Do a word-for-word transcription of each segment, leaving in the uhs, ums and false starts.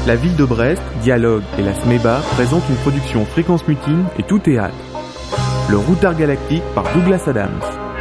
La ville de Brest, Dialogue et la SMEBA présentent une production Fréquence Mutine et Tout Théâtre. Le Routard Galactique par Douglas Adams.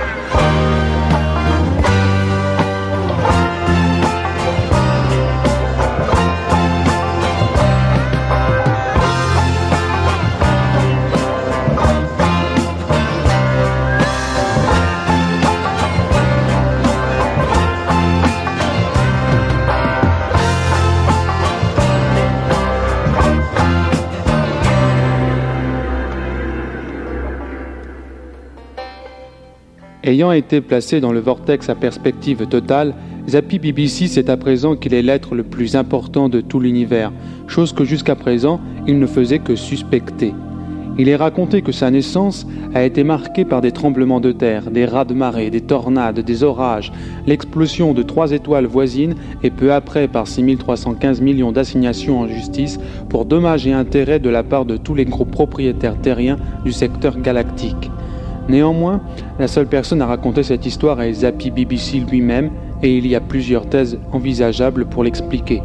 Ayant été placé dans le vortex à perspective totale, Zappy B B C sait à présent qu'il est l'être le plus important de tout l'univers, chose que jusqu'à présent il ne faisait que suspecter. Il est raconté que sa naissance a été marquée par des tremblements de terre, des raz-de-marée, des tornades, des orages, l'explosion de trois étoiles voisines et peu après par six mille trois cent quinze millions d'assignations en justice pour dommages et intérêts de la part de tous les gros propriétaires terriens du secteur galactique. Néanmoins, la seule personne à raconter cette histoire est Zappy B B C lui-même, et il y a plusieurs thèses envisageables pour l'expliquer.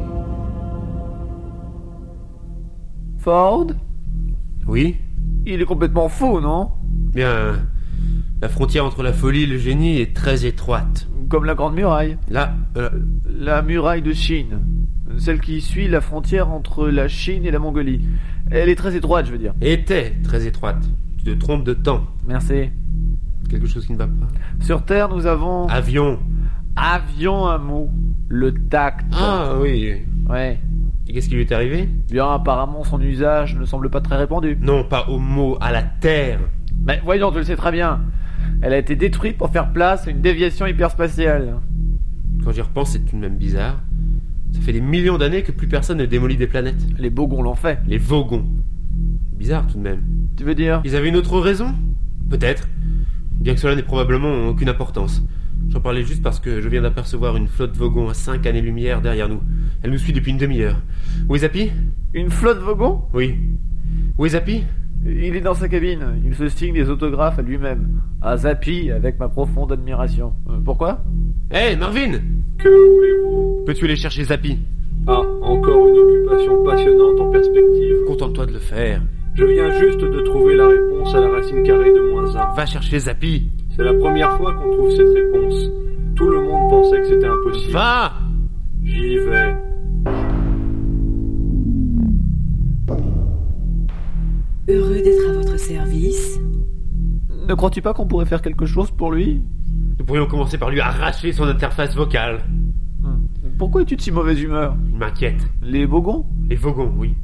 Ford ? Oui ? Il est complètement faux, non ? Bien, la frontière entre la folie et le génie est très étroite. Comme la Grande Muraille. Là, euh... La muraille de Chine. Celle qui suit la frontière entre la Chine et la Mongolie. Elle est très étroite, je veux dire. Était très étroite. Tu te trompes de temps. Merci. Quelque chose qui ne va pas. Sur Terre, nous avons... Avion. Avion, un mot. Le tact. Ah oui. Ouais. Et qu'est-ce qui lui est arrivé ? Bien, apparemment, son usage ne semble pas très répandu. Non, pas au mot, à la Terre. Mais voyons, tu le sais très bien. Elle a été détruite pour faire place à une déviation hyperspatiale. Quand j'y repense, c'est tout de même bizarre. Ça fait des millions d'années que plus personne ne démolit des planètes. Les Bogons l'ont fait. Les Vogons. Bizarre tout de même. Tu veux dire ? Ils avaient une autre raison ? Peut-être. Bien que cela n'ait probablement aucune importance. J'en parlais juste parce que je viens d'apercevoir une flotte Vogon à cinq années-lumière derrière nous. Elle nous suit depuis une demi-heure. Où est Zappy ? Une flotte Vogon ? Oui. Où est Zappy ? Il est dans sa cabine. Il se signe des autographes à lui-même. À Zappy, avec ma profonde admiration. Euh, pourquoi ? Hé, hey, Marvin ! Que voulez-vous ? Peux-tu aller chercher Zappy ? Ah, encore une occupation passionnante en perspective. Contente-toi de le faire. Je viens juste de trouver la réponse à la racine carrée de moins un. Va chercher Zappy. C'est la première fois qu'on trouve cette réponse. Tout le monde pensait que c'était impossible. Va ! J'y vais. Heureux d'être à votre service. Ne crois-tu pas qu'on pourrait faire quelque chose pour lui ? Nous pourrions commencer par lui arracher son interface vocale. Hum. Pourquoi es-tu de si mauvaise humeur ? Il m'inquiète. Les Bogons ? Les Vogons, oui.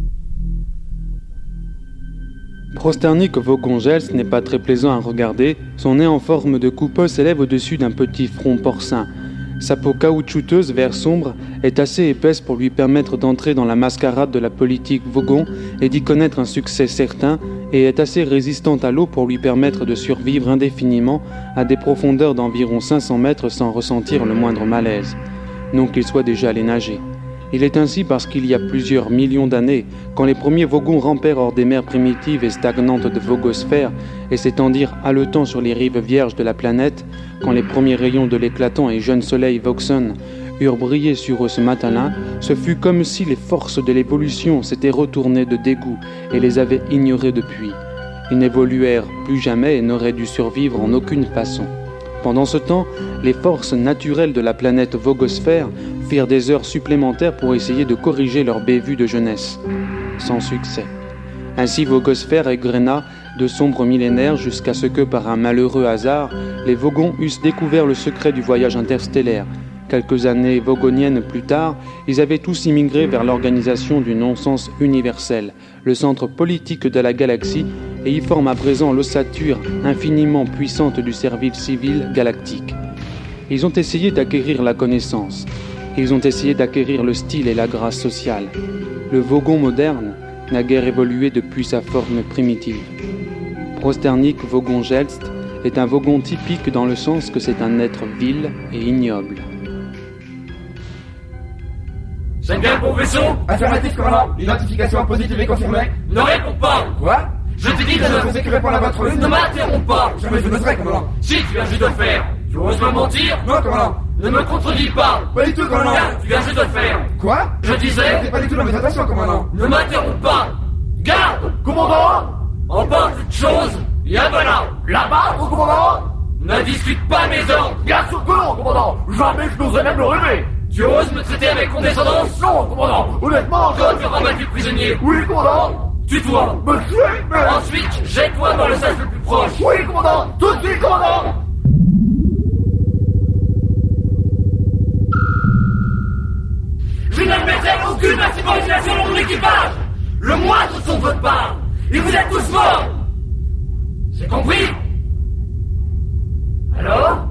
Prosternik Vogon-Gels n'est pas très plaisant à regarder. Son nez en forme de coupeau s'élève au-dessus d'un petit front porcin. Sa peau caoutchouteuse vert sombre est assez épaisse pour lui permettre d'entrer dans la mascarade de la politique Vogon et d'y connaître un succès certain, et est assez résistante à l'eau pour lui permettre de survivre indéfiniment à des profondeurs d'environ cinq cents mètres sans ressentir le moindre malaise. Non qu'il soit déjà allé nager. Il est ainsi parce qu'il y a plusieurs millions d'années, quand les premiers Vogons rampèrent hors des mers primitives et stagnantes de Vogosphère et s'étendirent haletant sur les rives vierges de la planète, quand les premiers rayons de l'éclatant et jeune soleil Voxon eurent brillé sur eux ce matin-là, ce fut comme si les forces de l'évolution s'étaient retournées de dégoût et les avaient ignorés depuis. Ils n'évoluèrent plus jamais et n'auraient dû survivre en aucune façon. Pendant ce temps, les forces naturelles de la planète Vogosphère firent des heures supplémentaires pour essayer de corriger leur bévue de jeunesse. Sans succès. Ainsi Vogosphère égrena de sombres millénaires jusqu'à ce que, par un malheureux hasard, les Vogons eussent découvert le secret du voyage interstellaire. Quelques années vogoniennes plus tard, ils avaient tous immigré vers l'organisation du non-sens universel, le centre politique de la galaxie, et y forment à présent l'ossature infiniment puissante du service civil galactique. Ils ont essayé d'acquérir la connaissance. Ils ont essayé d'acquérir le style et la grâce sociale. Le Vogon moderne n'a guère évolué depuis sa forme primitive. Prosternik Vogon-Gels est un Vogon typique dans le sens que c'est un être vil et ignoble. Schengen pour vaisseau. Affirmatif, commandant. Identification positive et confirmée. Ne réponds pas. Quoi? Je te dis de Je ne sais que répondre à votre... Ne m'interromps pas. Jamais je n'oserais, commandant. Si tu viens juste de le faire. Tu oses me mentir? Non, commandant. Ne me contredis pas. Pas du tout, commandant. Garde, tu viens juste de le faire. Quoi? Je disais... C'était pas du tout dans mes intentions, commandant. Ne m'interromps pas. Garde. Commandant? On parle de choses. Yabana. Là-bas, mon commandant? Ne discute pas mes ordres. Bien sûr que non, commandant. Jamais je n'oserais même le rêver. Tu oses me traiter avec condescendance? Non, commandant. Honnêtement, Toi, je... tu ramasses du prisonnier. Oui, commandant. Tue-toi. Me tuer, mais... Ensuite, jette-toi dans le sas le plus proche. Oui, commandant. Tout de suite, commandant. Je n'admettrai aucune insubordination dans mon équipage. Le moindre son de votre part. Et vous êtes tous morts. C'est compris? Alors?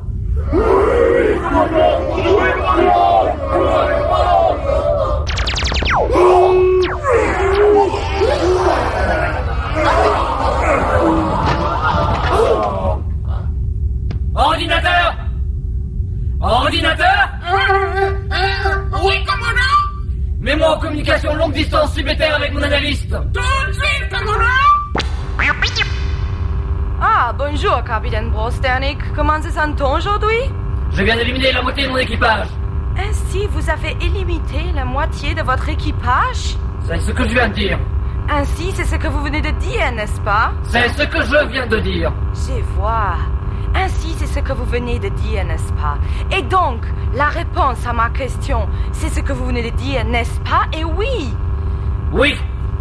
Ordinateur? Ordinateur? Oui, commandant? Mets-moi en communication longue distance subalterne avec mon analyste. Tout de suite, commandant? Ah, bonjour, capitaine Brosternik. Comment se sent-on aujourd'hui? Je viens d'éliminer la moitié de mon équipage. Ainsi, vous avez éliminé la moitié de votre équipage? C'est ce que je viens de dire. Ainsi, c'est ce que vous venez de dire, n'est-ce pas? C'est ce que je viens de dire. Je vois. Ainsi, c'est ce que vous venez de dire, n'est-ce pas? Et donc, la réponse à ma question, c'est ce que vous venez de dire, n'est-ce pas? Et oui! Oui.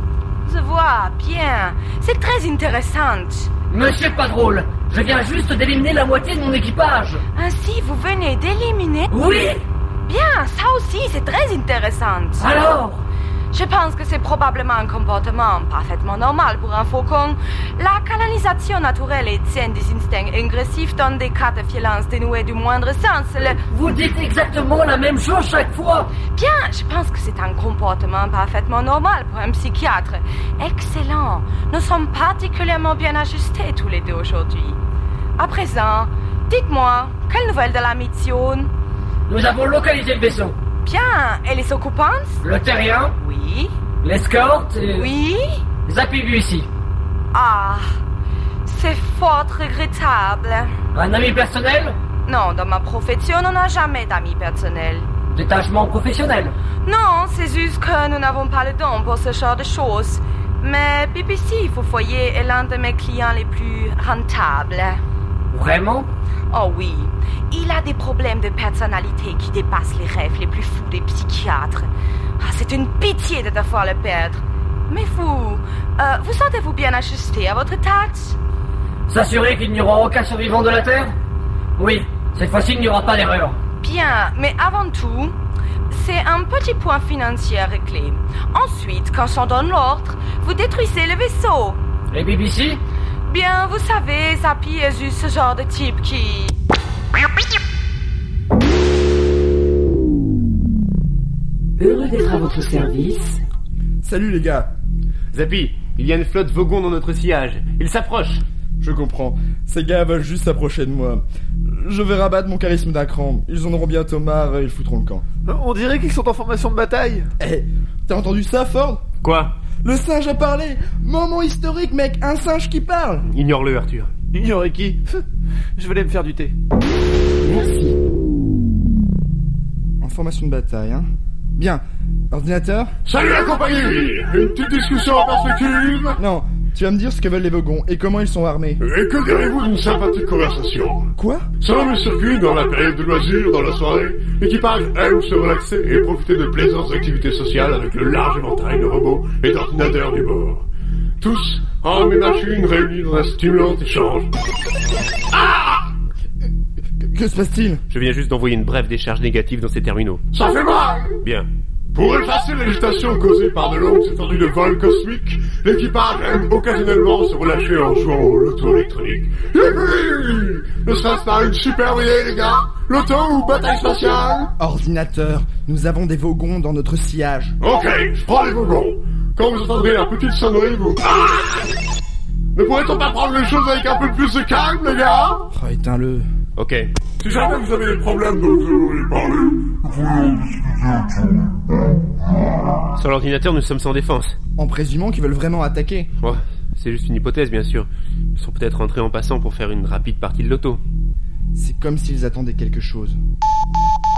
Je vois, bien. C'est très intéressant. Monsieur pas drôle, je viens juste d'éliminer la moitié de mon équipage. Ainsi, vous venez d'éliminer? Oui. Bien, ça aussi, c'est très intéressant. Alors? Je pense que c'est probablement un comportement parfaitement normal pour un faucon. La canalisation naturelle et tienne des instincts agressifs dans des cas de violence dénués du moindre sens. Le... Vous dites exactement la même chose chaque fois. Bien, je pense que c'est un comportement parfaitement normal pour un psychiatre. Excellent. Nous sommes particulièrement bien ajustés tous les deux aujourd'hui. À présent, dites-moi, quelle nouvelle de la mission? Nous avons localisé le vaisseau. Bien, et les occupants? Le terrien? Oui. L'escorte? Et... Oui. Zapibu ici. Ah, c'est fort regrettable. Un ami personnel? Non, dans ma profession, on n'a jamais d'amis personnels. Détachement professionnel? Non, c'est juste que nous n'avons pas le don pour ce genre de choses. Mais B B C, vous voyez, est l'un de mes clients les plus rentables. Vraiment? Oh oui. Il a des problèmes de personnalité qui dépassent les rêves les plus fous des psychiatres. Ah, c'est une pitié de devoir le perdre. Mais vous, euh, vous sentez-vous bien ajusté à votre tâche? S'assurer qu'il n'y aura aucun survivant de la Terre? Oui, cette fois-ci il n'y aura pas d'erreur. Bien, mais avant tout, c'est un petit point financier à régler. Ensuite, quand on donne l'ordre, vous détruisez le vaisseau. Et B B C? Bien, vous savez, Zapi est juste ce genre de type qui... Heureux d'être à votre service. Salut les gars. Zapi, il y a une flotte Vogon dans notre sillage. Ils s'approchent. Je comprends. Ces gars veulent juste s'approcher de moi. Je vais rabattre mon charisme d'un cran. Ils en auront bientôt marre et ils foutront le camp. On dirait qu'ils sont en formation de bataille. Eh, hey, t'as entendu ça, Ford? Quoi? Le singe a parlé. Moment historique, mec. Un singe qui parle. Ignore-le, Arthur. Ignorer qui? Je vais aller me faire du thé. Merci. En formation de bataille, hein. Bien. Ordinateur? Salut la compagnie! Une petite discussion en perspective? Non, tu vas me dire ce que veulent les Vogons et comment ils sont armés. Et que direz-vous d'une sympathique conversation? Quoi? Selon le circuit, dans la période de loisirs, dans la soirée, l'équipage aime se relaxer et profiter de plaisantes activités sociales avec le large éventail de robots et d'ordinateurs du bord. Tous, hommes et machines réunis dans un stimulant échange. Ah! Que se passe-t-il? Je viens juste d'envoyer une brève décharge négative dans ces terminaux. Ça fait mal! Bien. Pour effacer l'agitation causée par de longues étendues de vol cosmique, l'équipage aime occasionnellement se relâcher en jouant au loto électronique. Youpi! Ne serait-ce pas une superbe idée, les gars? Loto ou bataille spatiale? Ordinateur, nous avons des Vogons dans notre sillage. Ok, je prends les Vogons. Quand vous entendrez la petite sonnerie, vous... Ah! Ne pourrait-on pas prendre les choses avec un peu plus de calme, les gars? Oh, éteins-le. Ok. Si jamais vous avez des problèmes dont vous voulez parler, vous pouvez en discuter. Sur l'ordinateur, nous sommes sans défense. En présumant qu'ils veulent vraiment attaquer. Oh, c'est juste une hypothèse, bien sûr. Ils sont peut-être rentrés en passant pour faire une rapide partie de loto. C'est comme s'ils attendaient quelque chose.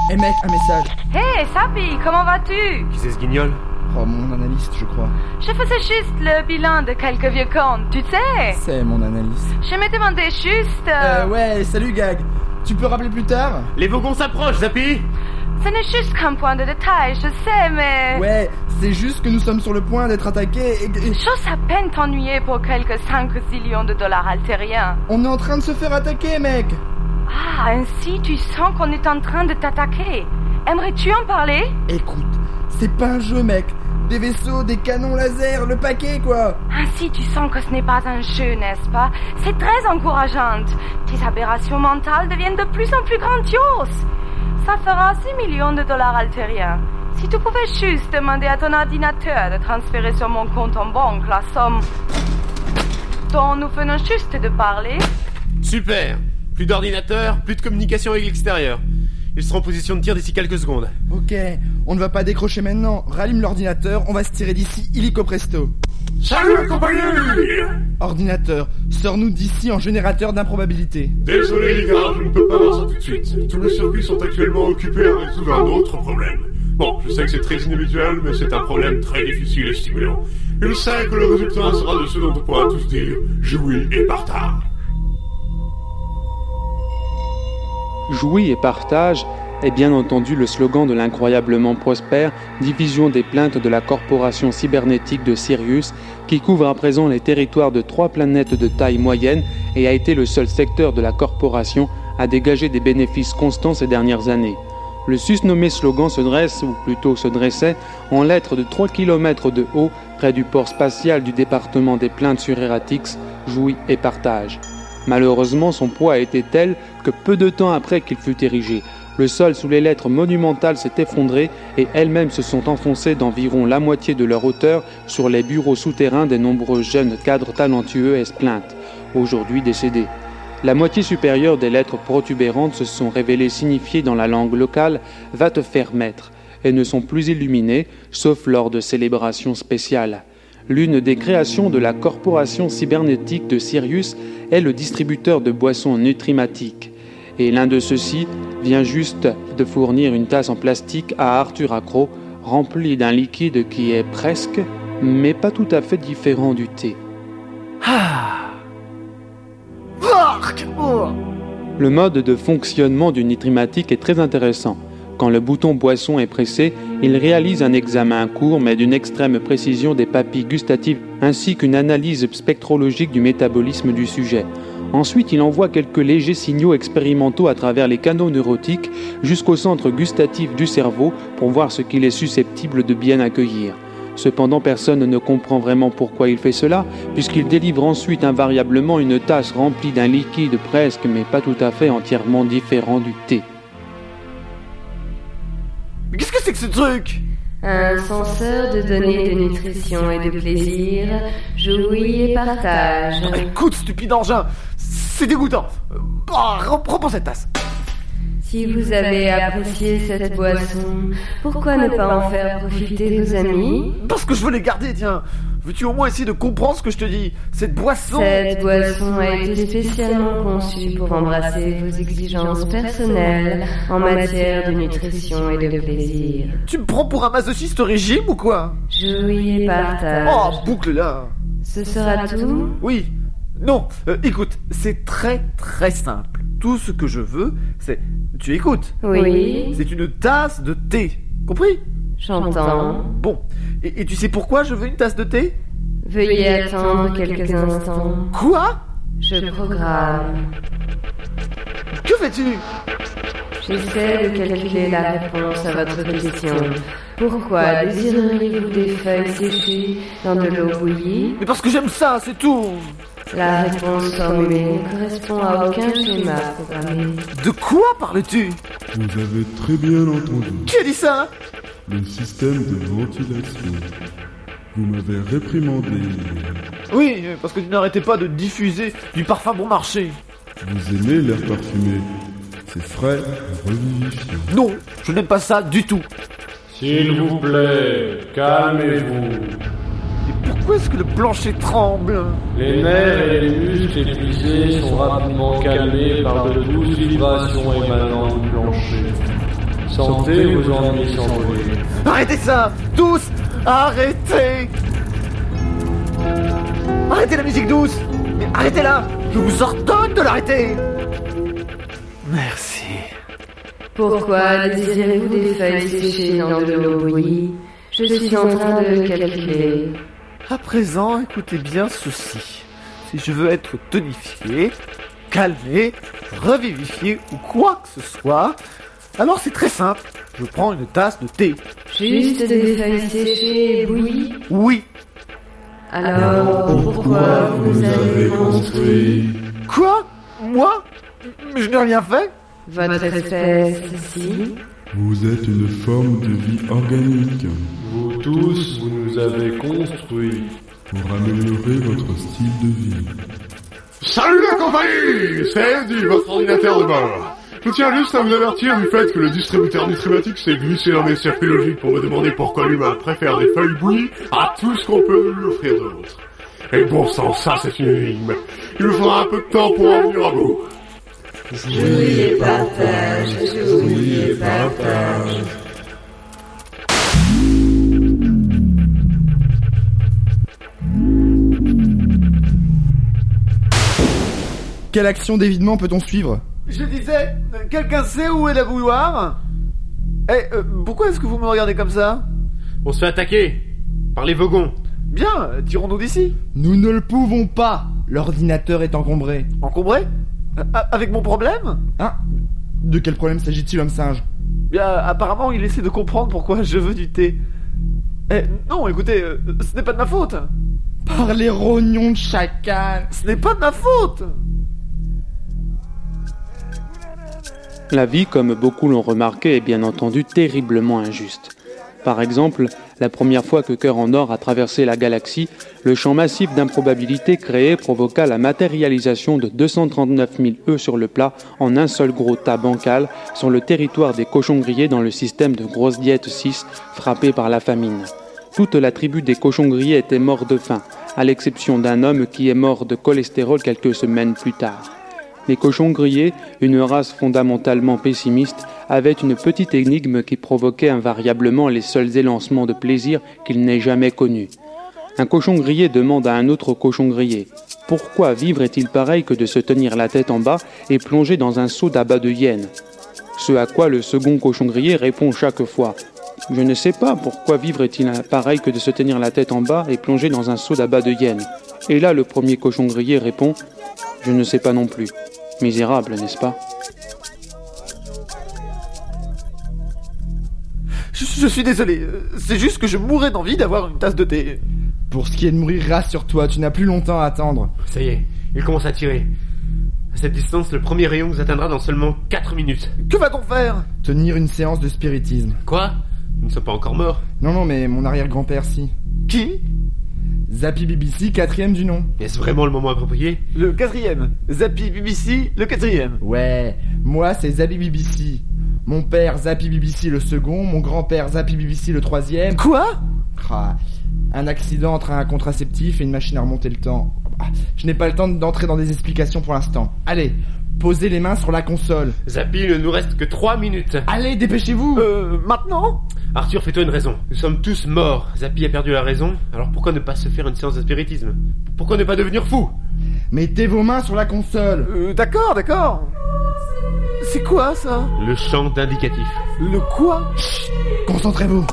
Hé mec, un message. Hé, Sapi, comment vas-tu? Qui c'est ce guignol? Oh, mon analyste, je crois. Je faisais juste le bilan de quelques vieux comptes, tu sais. C'est mon analyste. Je me demandais juste... Euh... euh, ouais, salut Gag. Tu peux rappeler plus tard? Les Vogons s'approchent, Zappy! Ce n'est juste qu'un point de détail, je sais, mais... Ouais, c'est juste que nous sommes sur le point d'être attaqués et... et... J'ose à peine t'ennuyer pour quelques cinq zillions de dollars altériens. On est en train de se faire attaquer, mec. Ah, ainsi tu sens qu'on est en train de t'attaquer. Aimerais-tu en parler? Écoute, c'est pas un jeu, mec. Des vaisseaux, des canons laser, le paquet, quoi. Ainsi tu sens que ce n'est pas un jeu, n'est-ce pas? C'est très encourageant. Tes aberrations mentales deviennent de plus en plus grandioses. Ça fera six millions de dollars altériens. Si tu pouvais juste demander à ton ordinateur de transférer sur mon compte en banque la somme dont nous venons juste de parler... Super! Plus d'ordinateur, plus de communication avec l'extérieur. Ils seront en position de tir d'ici quelques secondes. Ok, on ne va pas décrocher maintenant. Rallume l'ordinateur, on va se tirer d'ici illico presto. Salut, compagnie! Ordinateur, sors-nous d'ici en générateur d'improbabilité. Désolé les gars, je ne peux pas voir ça tout de suite. Tous les circuits sont actuellement occupés à résoudre un autre problème. Bon, je sais que c'est très inhabituel, mais c'est un problème très difficile et stimulant. Et je sais que le résultat sera de ce dont on pourra tous dire « jouis et partage ». Jouis et partage est bien entendu le slogan de l'incroyablement prospère division des plaintes de la corporation cybernétique de Sirius qui couvre à présent les territoires de trois planètes de taille moyenne et a été le seul secteur de la corporation à dégager des bénéfices constants ces dernières années. Le susnommé slogan se dresse, ou plutôt se dressait, en lettres de trois kilomètres de haut près du port spatial du département des plaintes sur Eratix, Jouis et partage. Malheureusement, son poids a été tel que peu de temps après qu'il fut érigé, le sol sous les lettres monumentales s'est effondré et elles-mêmes se sont enfoncées d'environ la moitié de leur hauteur sur les bureaux souterrains des nombreux jeunes cadres talentueux esplaintes, aujourd'hui décédés. La moitié supérieure des lettres protubérantes se sont révélées signifier dans la langue locale « va te faire maître » et ne sont plus illuminées, sauf lors de célébrations spéciales. L'une des créations de la corporation cybernétique de Sirius est le distributeur de boissons nutrimatiques. Et l'un de ceux-ci vient juste de fournir une tasse en plastique à Arthur Accro, remplie d'un liquide qui est presque, mais pas tout à fait différent du thé. Ah. Le mode de fonctionnement du Nitrimatique est très intéressant. Quand le bouton boisson est pressé, il réalise un examen court mais d'une extrême précision des papilles gustatives ainsi qu'une analyse spectrologique du métabolisme du sujet. Ensuite, il envoie quelques légers signaux expérimentaux à travers les canaux neurotiques jusqu'au centre gustatif du cerveau pour voir ce qu'il est susceptible de bien accueillir. Cependant, personne ne comprend vraiment pourquoi il fait cela, puisqu'il délivre ensuite invariablement une tasse remplie d'un liquide presque mais pas tout à fait entièrement différent du thé. Mais qu'est-ce que c'est que ce truc ? Un senseur de données de nutrition et de plaisir, jouis et partage. Écoute, stupide engin, c'est dégoûtant. Oh, reprends cette tasse. Si vous avez apprécié cette boisson, pourquoi ne pas en faire profiter vos amis ? Parce que je veux les garder, tiens. Veux-tu au moins essayer de comprendre ce que je te dis ? Cette boisson... Cette boisson a été spécialement conçue pour embrasser vos exigences personnelles en matière de nutrition et de plaisir. Tu me prends pour un masochiste régime ou quoi ? Jouis et partage. Oh, boucle là. Ce sera tout ? Oui. Non, euh, écoute, c'est très très simple. Tout ce que je veux, c'est... Tu écoutes ? Oui. C'est une tasse de thé. Compris ? J'entends. Bon. Et, et tu sais pourquoi je veux une tasse de thé ? Veuillez attendre quelques instants. Quoi ? Je programme. Que fais-tu ? J'essaie de calculer la réponse à votre question. Pourquoi désireriez-vous des feuilles séchées dans de l'eau bouillie ? Mais parce que j'aime ça, c'est tout. La réponse formulée ne correspond à aucun schéma programmé. De quoi parles-tu ? Vous avez très bien entendu. Qui a dit ça ? Le système de ventilation. Vous m'avez réprimandé. Oui, parce que tu n'arrêtais pas de diffuser du parfum bon marché. Vous aimez l'air parfumé. C'est frais et revivifiant. Non, je n'aime pas ça du tout. S'il vous plaît, calmez-vous. Et pourquoi est-ce que le plancher tremble ? Les nerfs et les muscles épuisés sont rapidement calmés par de douces vibrations émanant du plancher. Sentez vos ennuis s'envoler. Arrêtez ça! Tous! Arrêtez! Arrêtez la musique douce! Mais arrêtez-la! Je vous ordonne de l'arrêter! Merci. Pourquoi désirez-vous des feuilles séchées dans de l'eau bouillie? Je suis en train de calculer. À présent, écoutez bien ceci. Si je veux être tonifié, calmé, revivifié ou quoi que ce soit, alors c'est très simple. Je prends une tasse de thé. Juste des feuilles séchées et bouillies? Oui. Alors, pourquoi vous avez construit? Quoi? Moi? Je n'ai rien fait? Votre espèce, si. Vous êtes une forme de vie organique. Vous tous, vous nous avez construits. Pour améliorer votre style de vie. Salut la compagnie! C'est Andy, votre ordinateur de bord. Je tiens juste à vous avertir du fait que le distributeur nutrimatique s'est glissé dans mes circuits logiques pour me demander pourquoi l'humain préfère des feuilles bouillies à tout ce qu'on peut lui offrir d'autre. Et bon sang, ça c'est une énigme. Il me faudra un peu de temps pour en venir à bout. Jouis et partage, jouis et partage. Quelle action d'évidement peut-on suivre? Je disais, quelqu'un sait où est la bouilloire? Eh, euh, pourquoi est-ce que vous me regardez comme ça? On se fait attaquer par les Vogons. Bien, tirons-nous d'ici. Nous ne le pouvons pas. L'ordinateur est encombré. Encombré? Avec mon problème? Hein? De quel problème s'agit-il, homme singe? Bien, apparemment, il essaie de comprendre pourquoi je veux du thé. Eh, non, écoutez, euh, ce n'est pas de ma faute. Par les rognons de chacal. Ce n'est pas de ma faute. La vie, comme beaucoup l'ont remarqué, est bien entendu terriblement injuste. Par exemple, la première fois que Cœur en Or a traversé la galaxie, le champ massif d'improbabilité créé provoqua la matérialisation de deux cent trente-neuf mille œufs sur le plat en un seul gros tas bancal sur le territoire des cochons grillés dans le système de Grosse Diète six, frappé par la famine. Toute la tribu des cochons grillés était morte de faim, à l'exception d'un homme qui est mort de cholestérol quelques semaines plus tard. Les cochons grillés, une race fondamentalement pessimiste, avaient une petite énigme qui provoquait invariablement les seuls élancements de plaisir qu'ils n'aient jamais connus. Un cochon grillé demande à un autre cochon grillé « Pourquoi vivre est-il pareil que de se tenir la tête en bas et plonger dans un seau d'abat de hyène ?» Ce à quoi le second cochon grillé répond chaque fois « Je ne sais pas pourquoi vivre est-il pareil que de se tenir la tête en bas et plonger dans un seau d'abat de hyène. » Et là le premier cochon grillé répond « Je ne sais pas non plus. » Misérable, n'est-ce pas? je, je suis désolé, c'est juste que je mourrais d'envie d'avoir une tasse de thé. Pour ce qui est de mourir, rassure-toi, tu n'as plus longtemps à attendre. Ça y est, il commence à tirer. À cette distance, le premier rayon nous atteindra dans seulement quatre minutes. Que va-t-on faire? Tenir une séance de spiritisme. Quoi? Nous ne sommes pas encore morts. Non, non, mais mon arrière-grand-père, si. Qui? Zappy B B C, quatrième du nom. Est-ce vraiment le moment approprié? Le quatrième. Zappy B B C, le quatrième. Ouais, moi c'est Zappy B B C. Mon père Zappy B B C le second, mon grand-père Zappy B B C le troisième. Quoi? Ah, un accident entre un contraceptif et une machine à remonter le temps. Je n'ai pas le temps d'entrer dans des explications pour l'instant. Allez, posez les mains sur la console. Zappy, il ne nous reste que trois minutes. Allez, dépêchez-vous. Euh, maintenant? Arthur, fais-toi une raison. Nous sommes tous morts. Zappy a perdu la raison. Alors pourquoi ne pas se faire une séance de spiritisme? Pourquoi ne pas devenir fou? Mettez vos mains sur la console. Euh, d'accord, d'accord. C'est quoi, ça? Le champ d'indicatif. Le quoi? Chut, concentrez-vous.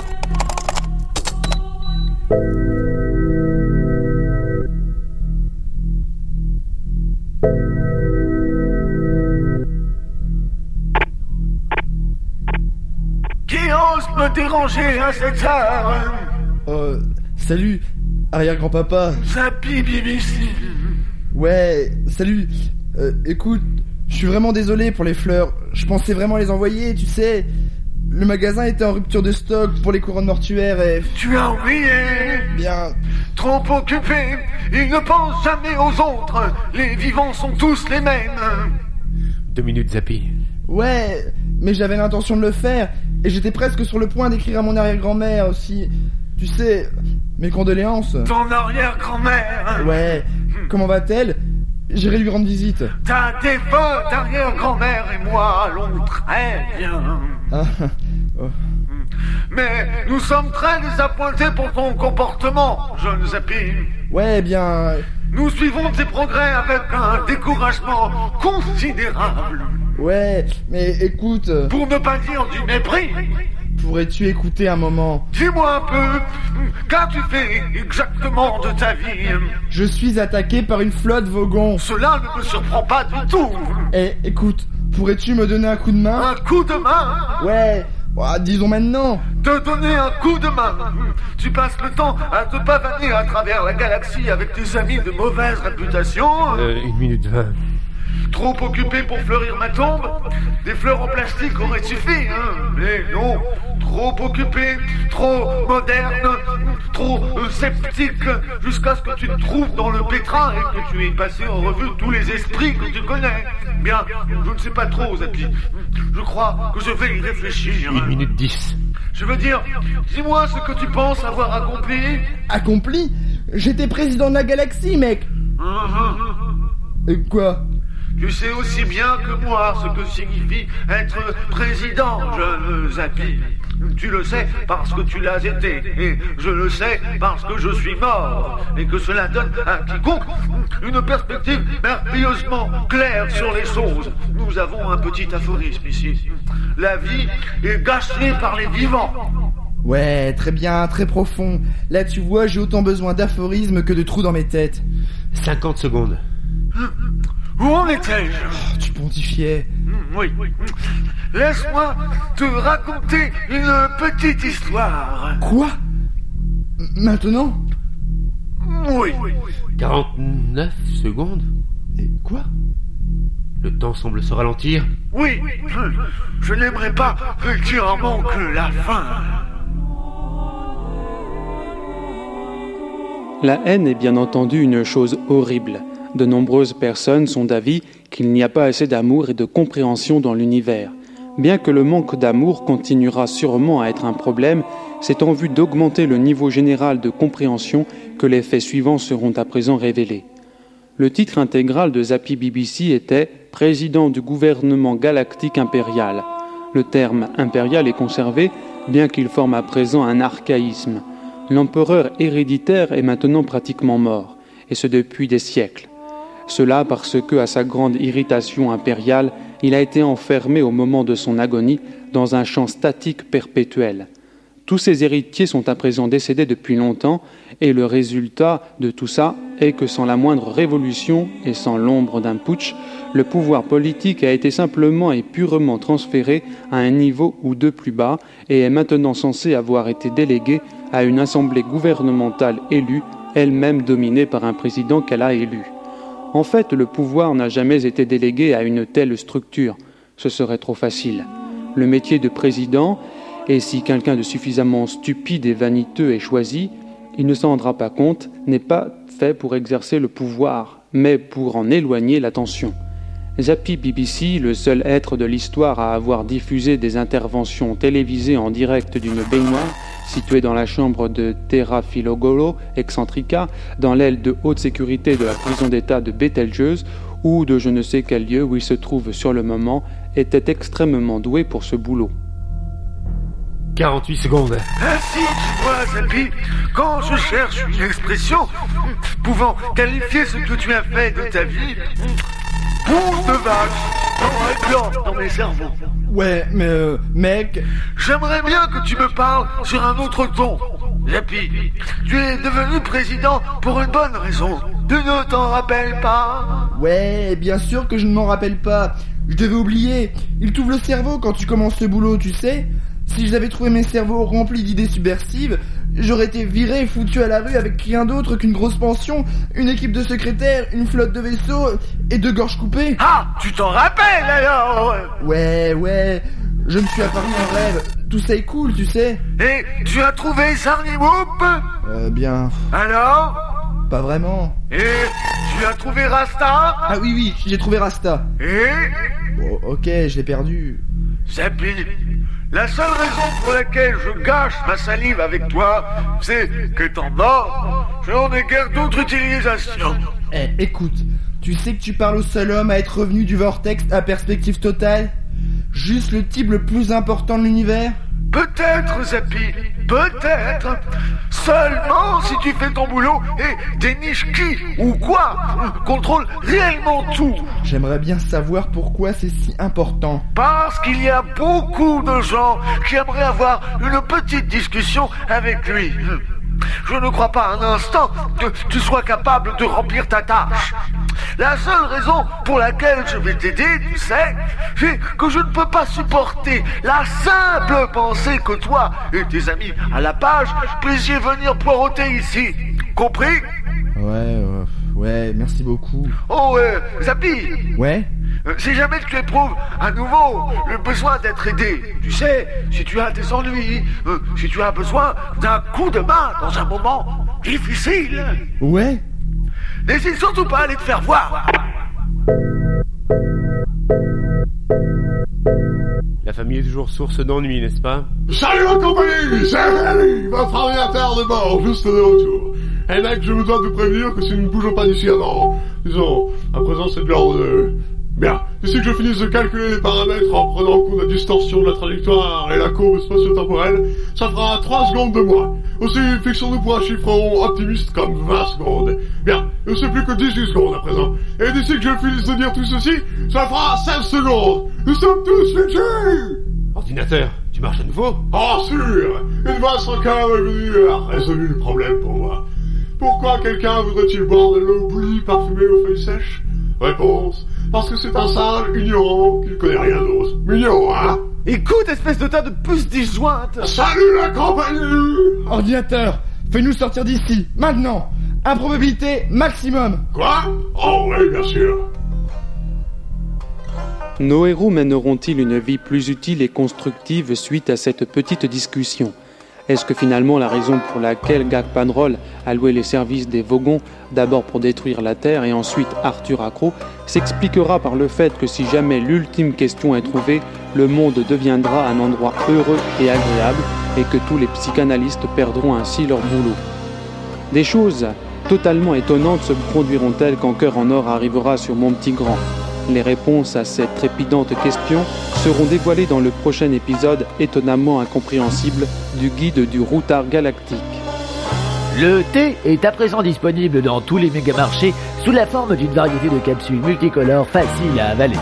Qui ose me déranger à cette heure? Euh, salut, arrière-grand-papa. Zappy B B C. Ouais, salut. Euh, écoute, je suis vraiment désolé pour les fleurs. Je pensais vraiment les envoyer, tu sais. Le magasin était en rupture de stock pour les couronnes mortuaires et... Tu as oublié? Bien... Trop occupé, il ne pense jamais aux autres. Les vivants sont tous les mêmes. Deux minutes, Zappy. Ouais, mais j'avais l'intention de le faire. Et j'étais presque sur le point d'écrire à mon arrière-grand-mère aussi. Tu sais, mes condoléances. Ton arrière-grand-mère? Ouais, comment va-t-elle? j'irai lui rendre visite. Ta dévote arrière-grand-mère et moi allons très bien. Ah, oh. Mais nous sommes très désappointés pour ton comportement, jeune Zappy. Ouais, bien... Nous suivons tes progrès avec un découragement considérable. Ouais, mais écoute... Pour ne pas dire du mépris. Pourrais-tu écouter un moment? Dis-moi un peu, qu'as-tu fait exactement de ta vie? Je suis attaqué par une flotte Vogon. Cela ne me surprend pas du tout. Eh, écoute, pourrais-tu me donner un coup de main? Un coup de main? Ouais, bah, disons maintenant. Te donner un coup de main? Tu passes le temps à te pavaner à travers la galaxie avec tes amis de mauvaise réputation? Euh, une minute vingt. Trop occupé pour fleurir ma tombe? Des fleurs en plastique auraient suffi, hein? Mais non, trop occupé, trop moderne, trop euh, sceptique, jusqu'à ce que tu te trouves dans le pétrin et que tu aies passé en revue tous les esprits que tu connais. Bien, je ne sais pas trop, Zappy. Je crois que je vais y réfléchir. Une minute dix. Je veux dire, dis-moi ce que tu penses avoir accompli. Accompli? J'étais président de la galaxie, mec. Et quoi? Tu sais aussi bien que moi ce que signifie être président, jeune Zappy. Tu le sais parce que tu l'as été, et je le sais parce que je suis mort, et que cela donne à quiconque une perspective merveilleusement claire sur les choses. Nous avons un petit aphorisme ici. La vie est gâchée par les vivants. Ouais, très bien, très profond. Là, tu vois, j'ai autant besoin d'aphorismes que de trous dans mes têtes. cinquante secondes. Où en étais-je? Oh, tu pontifiais. Mmh, oui. Laisse-moi te raconter une petite histoire. Quoi? Maintenant? Oui. quarante-neuf secondes? Et quoi? Le temps semble se ralentir. Oui, je n'aimerais pas particulièrement que la fin. La haine est bien entendu une chose horrible. De nombreuses personnes sont d'avis qu'il n'y a pas assez d'amour et de compréhension dans l'univers. Bien que le manque d'amour continuera sûrement à être un problème, c'est en vue d'augmenter le niveau général de compréhension que les faits suivants seront à présent révélés. Le titre intégral de Zappy B B C était « Président du gouvernement galactique impérial ». Le terme « impérial » est conservé, bien qu'il forme à présent un archaïsme. L'empereur héréditaire est maintenant pratiquement mort, et ce depuis des siècles. Cela parce que, à sa grande irritation impériale, il a été enfermé au moment de son agonie dans un champ statique perpétuel. Tous ses héritiers sont à présent décédés depuis longtemps, et le résultat de tout ça est que sans la moindre révolution et sans l'ombre d'un putsch, le pouvoir politique a été simplement et purement transféré à un niveau ou deux plus bas et est maintenant censé avoir été délégué à une assemblée gouvernementale élue, elle-même dominée par un président qu'elle a élu. En fait, le pouvoir n'a jamais été délégué à une telle structure. Ce serait trop facile. Le métier de président, et si quelqu'un de suffisamment stupide et vaniteux est choisi, il ne s'en rendra pas compte, n'est pas fait pour exercer le pouvoir, mais pour en éloigner l'attention. Zappy B B C, le seul être de l'histoire à avoir diffusé des interventions télévisées en direct d'une baignoire, située dans la chambre de Terra Filogolo Excentrica, dans l'aile de haute sécurité de la prison d'État de Betelgeuse, ou de je ne sais quel lieu où il se trouve sur le moment, était extrêmement doué pour ce boulot. quarante-huit secondes. Ainsi, tu vois, Zappy, quand je cherche une expression pouvant qualifier ce que tu as fait de ta vie, ponce de vache, dans un blanc dans mes cerveaux. Ouais, mais euh, mec... J'aimerais bien que tu me parles sur un autre ton. Zappy, tu es devenu président pour une bonne raison. Tu ne t'en rappelles pas? Ouais, bien sûr que je ne m'en rappelle pas. Je devais oublier. Il t'ouvre le cerveau quand tu commences le boulot, tu sais. Si j'avais trouvé mes cerveaux remplis d'idées subversives, j'aurais été viré et foutu à la rue avec rien d'autre qu'une grosse pension, une équipe de secrétaires, une flotte de vaisseaux et deux gorges coupées. Ah, tu t'en rappelles alors? Ouais, ouais, je me suis apparu en rêve. Tout ça est cool, tu sais. Et tu as trouvé Sarniwoop? Euh, bien... Alors? Pas vraiment. Et tu as trouvé Rasta? Ah oui, oui, j'ai trouvé Rasta. Et? Bon, ok, je l'ai perdu. Zappy, la seule raison pour laquelle je gâche ma salive avec toi, c'est qu'étant mort, je n'en ai guère d'autre utilisation. Eh, écoute, Tu sais que tu parles au seul homme à être revenu du vortex à perspective totale? Juste le type le plus important de l'univers? Peut-être, Zappy, peut-être. Seulement si tu fais ton boulot et déniches qui ou quoi contrôle réellement tout. J'aimerais bien savoir pourquoi c'est si important. Parce qu'il y a beaucoup de gens qui aimeraient avoir une petite discussion avec lui. Je ne crois pas un instant que tu sois capable de remplir ta tâche. La seule raison pour laquelle je vais t'aider, tu sais, c'est que je ne peux pas supporter la simple pensée que toi et tes amis à la page puissiez venir poireauter ici. Compris? Ouais, euh, ouais, merci beaucoup. Oh, euh, Zappy. Ouais? Euh, si jamais tu éprouves à nouveau le besoin d'être aidé, tu sais, si tu as des ennuis, euh, si tu as besoin d'un coup de main dans un moment difficile. Ouais? N'hésite surtout pas à aller te faire voir. La famille est toujours source d'ennui, n'est-ce pas? Salut la compagnie, c'est Rémi, votre ordinateur de bord, juste de retour. Eh mec, je me dois de vous prévenir que si nous ne bougeons pas d'ici avant, disons, à présent c'est de l'ordre de... Bien, d'ici que je finisse de calculer les paramètres en prenant en compte la distorsion de la trajectoire et la courbe spatio-temporelle, ça fera trois secondes de moins. Aussi, fixons-nous pour un chiffre rond optimiste comme vingt secondes. Bien, ne c'est plus que dix-huit secondes à présent. Et d'ici que je finisse de dire tout ceci, ça fera seize secondes. Nous sommes tous fixés. Ordinateur, tu marches à nouveau? Oh sûr. Une vaste requin revenue a résolu le problème pour moi. Pourquoi quelqu'un voudrait-il boire de l'eau bouillie parfumée aux feuilles sèches? Réponse, parce que c'est un sage ignorant qui ne connaît rien d'autre. Mignon, hein? Écoute, espèce de tas de puces disjointes! Salut la compagnie! Ordinateur, fais-nous sortir d'ici, maintenant! Improbabilité maximum! Quoi? Oh oui, bien sûr! Nos héros mèneront-ils une vie plus utile et constructive suite à cette petite discussion? Est-ce que finalement la raison pour laquelle Gag Panroll a loué les services des Vogons, d'abord pour détruire la Terre et ensuite Arthur Accro, s'expliquera par le fait que si jamais l'ultime question est trouvée, le monde deviendra un endroit heureux et agréable et que tous les psychanalystes perdront ainsi leur boulot? Des choses totalement étonnantes se produiront-elles quand Cœur en Or arrivera sur Mon Petit Grand? Les réponses à cette trépidante question seront dévoilées dans le prochain épisode étonnamment incompréhensible du guide du routard galactique. Le thé est à présent disponible dans tous les mégamarchés sous la forme d'une variété de capsules multicolores faciles à avaler.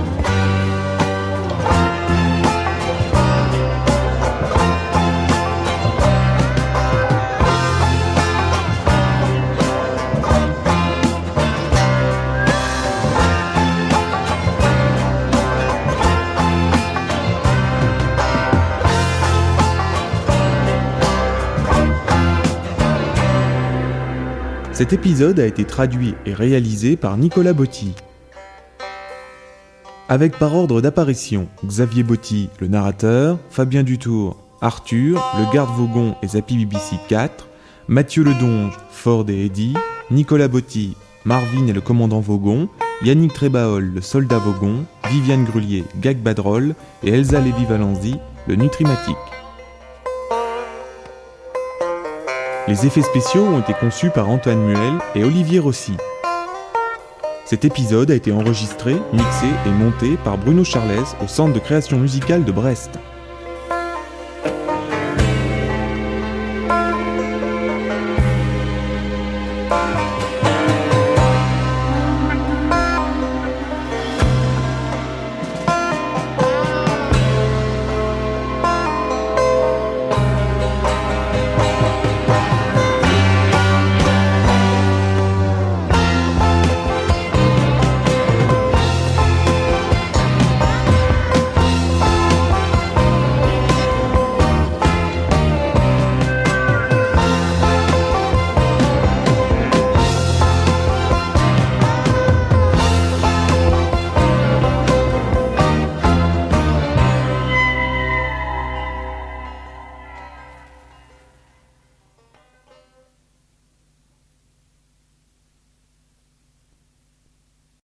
Cet épisode a été traduit et réalisé par Nicolas Botti. Avec par ordre d'apparition, Xavier Botti, le narrateur, Fabien Dutour, Arthur, le garde Vogon et Zappy B B C quatre, Mathieu Ledonge, Ford et Eddy, Nicolas Botti, Marvin et le commandant Vogon, Yannick Trébaol, le soldat Vogon, Viviane Grullier, Gag Badrol et Elsa Lévy-Valenzi, le Nutrimatique. Les effets spéciaux ont été conçus par Antoine Muel et Olivier Rossi. Cet épisode a été enregistré, mixé et monté par Bruno Charles au Centre de création musicale de Brest.